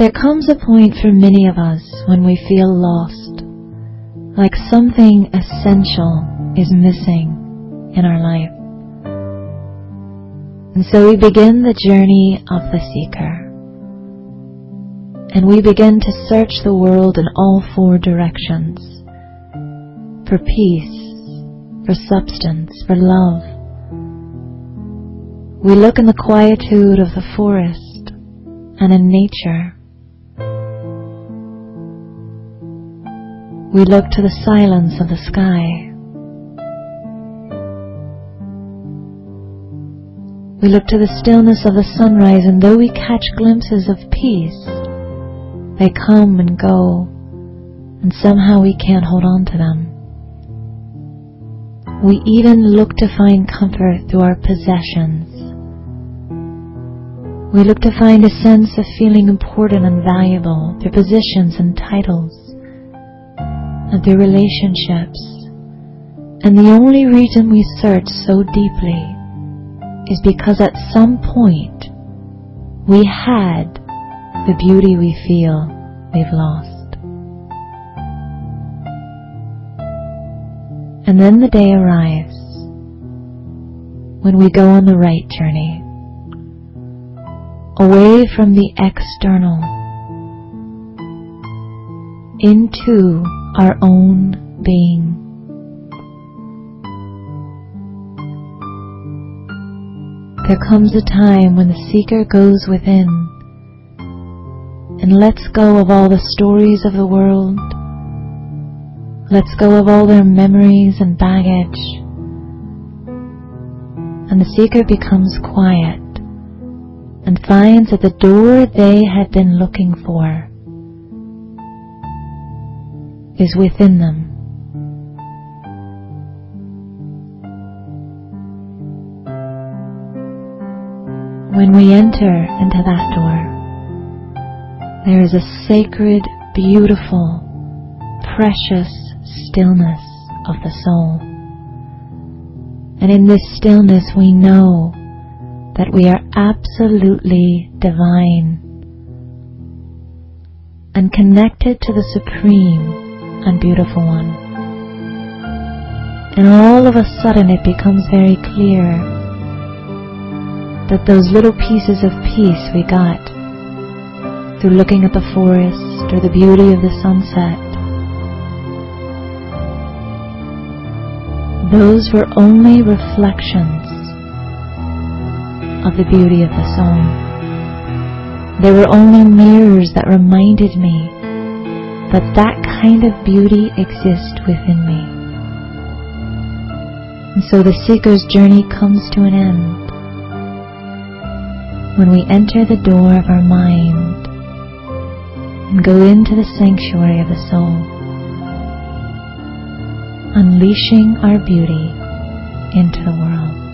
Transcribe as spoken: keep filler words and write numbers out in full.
There comes a point for many of us when we feel lost, like something essential is missing in our life. And so we begin the journey of the seeker. And we begin to search the world in all four directions. For peace, for substance, for love. We look in the quietude of the forest and in nature. We look to the silence of the sky. We look to the stillness of the sunrise, and though we catch glimpses of peace, they come and go, and somehow we can't hold on to them. We even look to find comfort through our possessions. We look to find a sense of feeling important and valuable through positions and titles, and through relationships. And the only reason we search so deeply is because at some point we had the beauty we feel we've lost. And then the day arrives when we go on the right journey, away from the external, into our own being. There comes a time when the seeker goes within and lets go of all the stories of the world, lets go of all their memories and baggage, and the seeker becomes quiet and finds that the door they had been looking for is within them. When we enter into that door, there is a sacred, beautiful, precious stillness of the soul. And in this stillness we know that we are absolutely divine and connected to the Supreme and Beautiful One. And all of a sudden it becomes very clear that those little pieces of peace we got through looking at the forest or the beauty of the sunset, those were only reflections of the beauty of the soul. They were only mirrors that reminded me that that kind of beauty exists within me. And so the seeker's journey comes to an end when we enter the door of our mind and go into the sanctuary of the soul, unleashing our beauty into the world.